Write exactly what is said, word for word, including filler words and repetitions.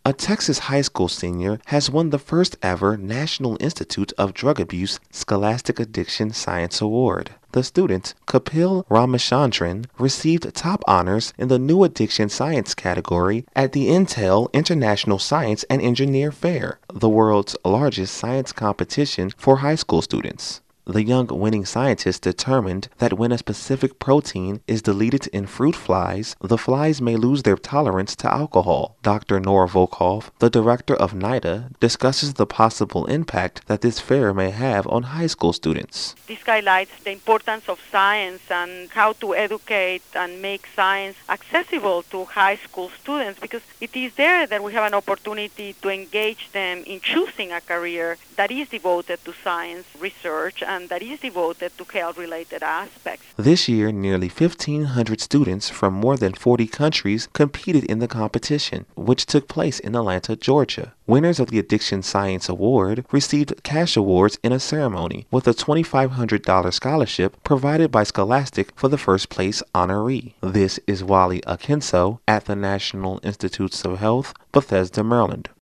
A Texas high school senior has won the first ever National Institute of Drug Abuse Scholastic Addiction Science Award. The student, Kapil Ramachandran, received top honors in the New Addiction Science category at the Intel International Science and Engineer Fair, the world's largest science competition for high school students. The young winning scientist determined that when a specific protein is deleted in fruit flies, the flies may lose their tolerance to alcohol. Doctor Nora Volkov, the director of NIDA, discusses the possible impact that this fair may have on high school students. This highlights the importance of science and how to educate and make science accessible to high school students, because it is there that we have an opportunity to engage them in choosing a career that is devoted to science research and that is devoted to health-related aspects. This year, nearly fifteen hundred students from more than forty countries competed in the competition, which took place in Atlanta, Georgia. Winners of the Addiction Science Award received cash awards in a ceremony, with a twenty-five hundred dollars scholarship provided by Scholastic for the first place honoree. This is Wally Akinso at the National Institutes of Health, Bethesda, Maryland.